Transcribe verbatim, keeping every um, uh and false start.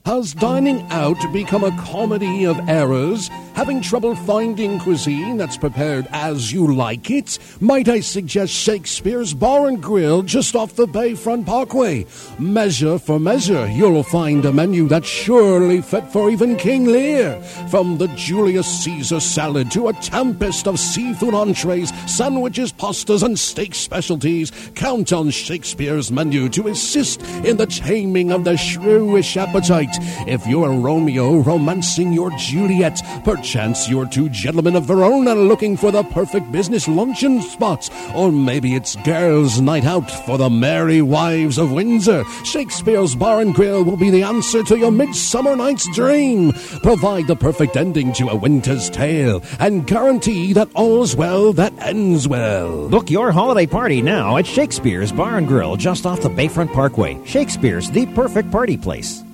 Has dining out become a comedy of errors? Having trouble finding cuisine that's prepared as you like it? Might I suggest Shakespeare's Bar and Grill just off the Bayfront Parkway? Measure for measure, you'll find a menu that's surely fit for even King Lear. From the Julius Caesar salad to a tempest of seafood entrees, sandwiches, pastas, and steak specialties, count on Shakespeare's menu to assist in the taming of the shrewish appetite. If you're Romeo romancing your Juliet, perchance you're two gentlemen of Verona looking for the perfect business luncheon spot, or maybe it's girls' night out for the merry wives of Windsor, Shakespeare's Bar and Grill will be the answer to your midsummer night's dream. Provide the perfect ending to a winter's tale, and guarantee that all's well that ends well. Book your holiday party now at Shakespeare's Bar and Grill just off the Bayfront Parkway. Shakespeare's, the perfect party place.